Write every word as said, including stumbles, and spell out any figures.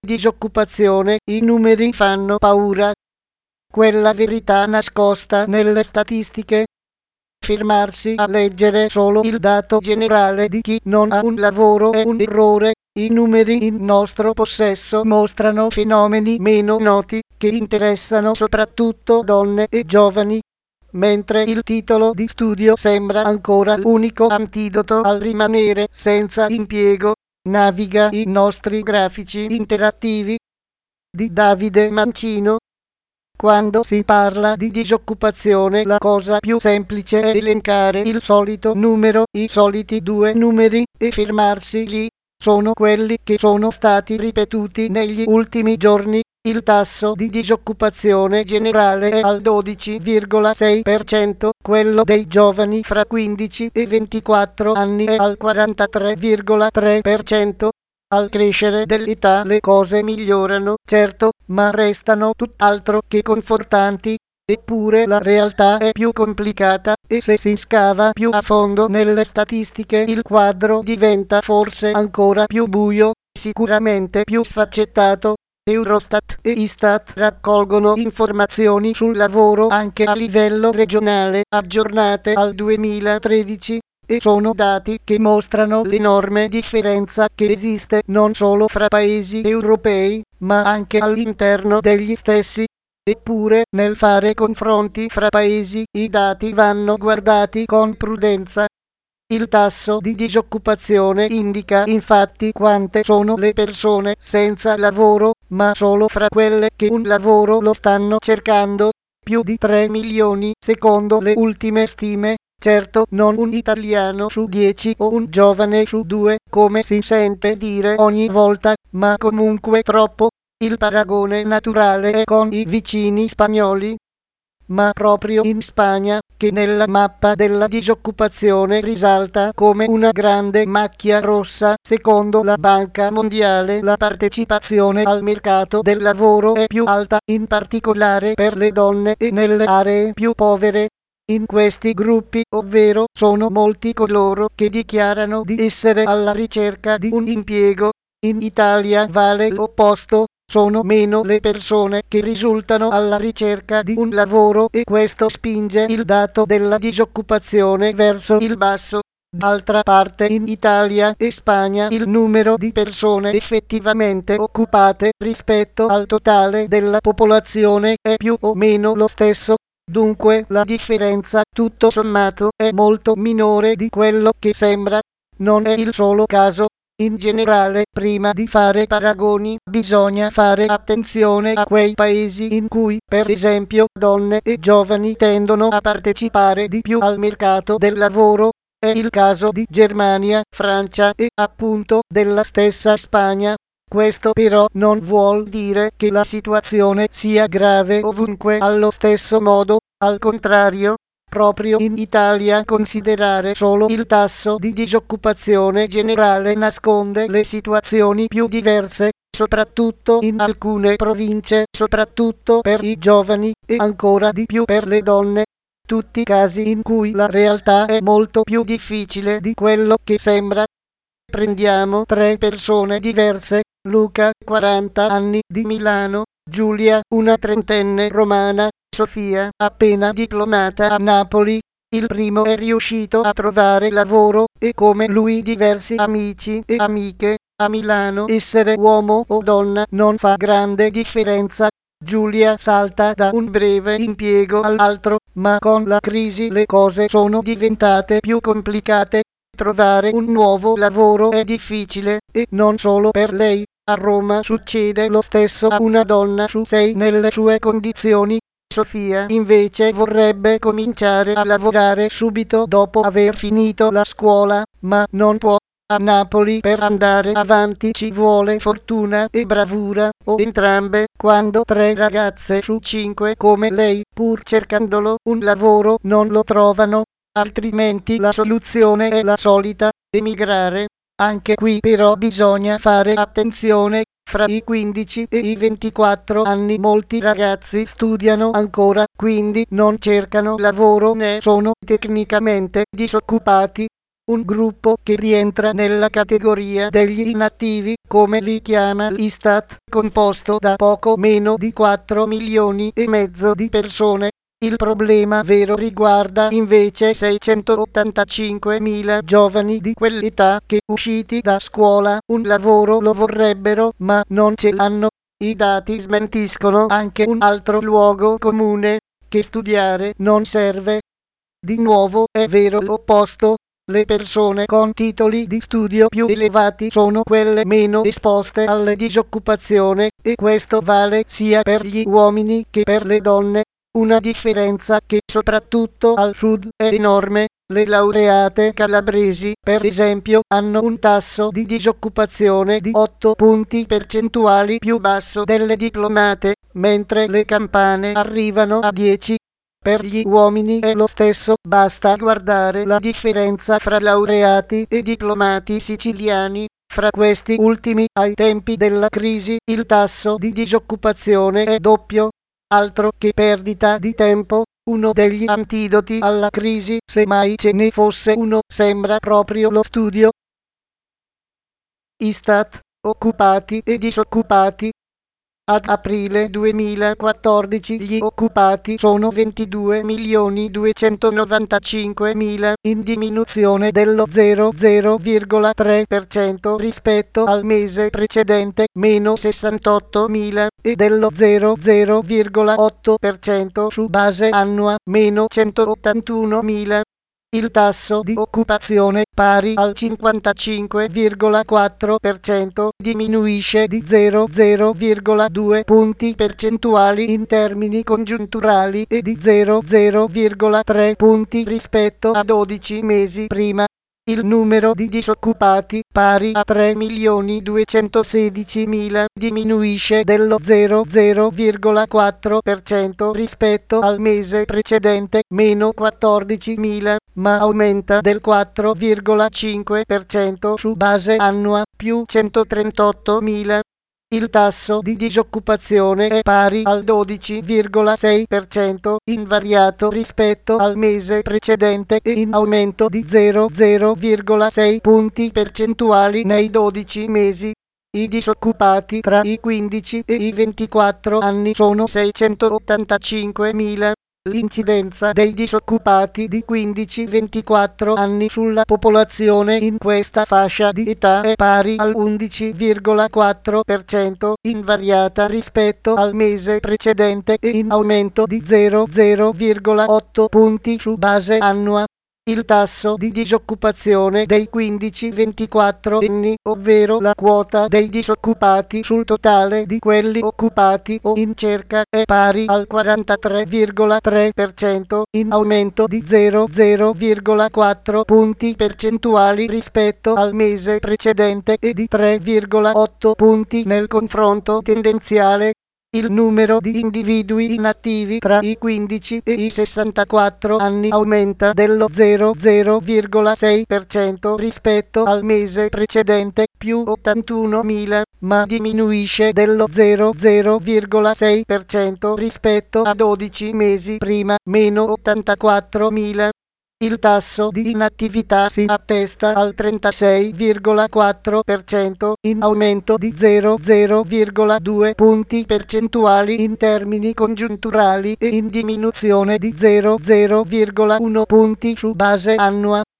disoccupazione, i numeri fanno paura. Quella verità nascosta nelle statistiche. Fermarsi a leggere solo il dato generale di chi non ha un lavoro è un errore. I numeri in nostro possesso mostrano fenomeni meno noti che interessano soprattutto donne e giovani, mentre il titolo di studio sembra ancora l'unico antidoto al rimanere senza impiego. Naviga i nostri grafici interattivi di Davide Mancino. Quando si parla di disoccupazione la cosa più semplice è elencare il solito numero, i soliti due numeri, e fermarsi lì. Sono quelli che sono stati ripetuti negli ultimi giorni. Il tasso di disoccupazione generale è al dodici virgola sei per cento, quello dei giovani fra quindici e ventiquattro anni è al quarantatré virgola tre per cento. Al crescere dell'età le cose migliorano, certo, ma restano tutt'altro che confortanti. Eppure la realtà è più complicata, e se si scava più a fondo nelle statistiche il quadro diventa forse ancora più buio, sicuramente più sfaccettato. Eurostat e Istat raccolgono informazioni sul lavoro anche a livello regionale, aggiornate al duemilatredici, e sono dati che mostrano l'enorme differenza che esiste non solo fra paesi europei, ma anche all'interno degli stessi. Eppure, nel fare confronti fra paesi, i dati vanno guardati con prudenza. Il tasso di disoccupazione indica infatti quante sono le persone senza lavoro, ma solo fra quelle che un lavoro lo stanno cercando, più di tre milioni secondo le ultime stime. Certo, non un italiano su dieci o un giovane su due, come si sente dire ogni volta, ma comunque troppo. Il paragone naturale è con i vicini spagnoli. Ma proprio in Spagna, che nella mappa della disoccupazione risalta come una grande macchia rossa, secondo la Banca Mondiale la partecipazione al mercato del lavoro è più alta, in particolare per le donne e nelle aree più povere. In questi gruppi, ovvero, sono molti coloro che dichiarano di essere alla ricerca di un impiego. In Italia vale l'opposto. Sono meno le persone che risultano alla ricerca di un lavoro e questo spinge il dato della disoccupazione verso il basso. D'altra parte in Italia e Spagna il numero di persone effettivamente occupate rispetto al totale della popolazione è più o meno lo stesso. Dunque la differenza, tutto sommato, è molto minore di quello che sembra. Non è il solo caso. In generale, prima di fare paragoni, bisogna fare attenzione a quei paesi in cui, per esempio, donne e giovani tendono a partecipare di più al mercato del lavoro. È il caso di Germania, Francia e, appunto, della stessa Spagna. Questo però non vuol dire che la situazione sia grave ovunque allo stesso modo, al contrario. Proprio in Italia considerare solo il tasso di disoccupazione generale nasconde le situazioni più diverse, soprattutto in alcune province, soprattutto per i giovani e ancora di più per le donne. Tutti casi in cui la realtà è molto più difficile di quello che sembra. Prendiamo tre persone diverse: Luca, quaranta anni, di Milano; Giulia, una trentenne romana; Sofia, appena diplomata a Napoli. Il primo è riuscito a trovare lavoro e come lui diversi amici e amiche. A Milano essere uomo o donna non fa grande differenza. Giulia salta da un breve impiego all'altro, ma con la crisi le cose sono diventate più complicate. Trovare un nuovo lavoro è difficile, e non solo per lei. A Roma succede lo stesso a una donna su sei nelle sue condizioni. Sofia invece vorrebbe cominciare a lavorare subito dopo aver finito la scuola, ma non può. A Napoli per andare avanti ci vuole fortuna e bravura, o entrambe, quando tre ragazze su cinque come lei, pur cercandolo un lavoro, non lo trovano. Altrimenti la soluzione è la solita: emigrare. Anche qui però bisogna fare attenzione. Fra i quindici e i ventiquattro anni molti ragazzi studiano ancora, quindi non cercano lavoro né sono tecnicamente disoccupati. un gruppo che rientra nella categoria degli inattivi, come li chiama l'Istat, composto da poco meno di quattro milioni e mezzo di persone. Il problema vero riguarda invece seicentottantacinquemila giovani di quell'età che, usciti da scuola, un lavoro lo vorrebbero ma non ce l'hanno. I dati smentiscono anche un altro luogo comune, che studiare non serve. Di nuovo è vero l'opposto. Le persone con titoli di studio più elevati sono quelle meno esposte alla disoccupazione, e questo vale sia per gli uomini che per le donne. Una differenza che soprattutto al sud è enorme. Le laureate calabresi, per esempio, hanno un tasso di disoccupazione di otto punti percentuali più basso delle diplomate, mentre le campane arrivano a dieci. Per gli uomini è lo stesso, basta guardare la differenza fra laureati e diplomati siciliani. Fra questi ultimi, ai tempi della crisi, il tasso di disoccupazione è doppio. Altro che perdita di tempo. Uno degli antidoti alla crisi, se mai ce ne fosse uno, sembra proprio lo studio. Istat, occupati e disoccupati. Ad aprile duemilaquattordici gli occupati sono ventidue milioni duecentonovantacinquemila, in diminuzione dello zero virgola tre per cento rispetto al mese precedente, meno sessantottomila, e dello zero virgola otto per cento su base annua, meno centottantunomila. Il tasso di occupazione, pari al cinquantacinque virgola quattro per cento, diminuisce di zero virgola due punti percentuali in termini congiunturali e di zero virgola tre punti rispetto a dodici mesi prima. Il numero di disoccupati, pari a tre milioni duecentosedicimila, diminuisce dello zero virgola quattro per cento rispetto al mese precedente, meno quattordicimila, ma aumenta del quattro virgola cinque per cento su base annua, più centotrentottomila. Il tasso di disoccupazione è pari al dodici virgola sei per cento, invariato rispetto al mese precedente e in aumento di zero virgola sei punti percentuali nei dodici mesi. I disoccupati tra i quindici e i ventiquattro anni sono seicentottantacinquemila. L'incidenza dei disoccupati di quindici ventiquattro anni sulla popolazione in questa fascia di età è pari al undici virgola quattro per cento, invariata rispetto al mese precedente e in aumento di zero virgola otto punti su base annua. Il tasso di disoccupazione dei quindici ventiquattro anni, ovvero la quota dei disoccupati sul totale di quelli occupati o in cerca, è pari al quarantatré virgola tre per cento, in aumento di zero virgola quattro punti percentuali rispetto al mese precedente e di tre virgola otto punti nel confronto tendenziale. Il numero di individui inattivi tra i quindici e i sessantaquattro anni aumenta dello zero virgola sei per cento rispetto al mese precedente, più ottantunomila, ma diminuisce dello zero virgola sei per cento rispetto a dodici mesi prima, meno ottantaquattromila. Il tasso di inattività si attesta al trentasei virgola quattro per cento, in aumento di zero virgola due punti percentuali in termini congiunturali e in diminuzione di zero virgola uno punti su base annua.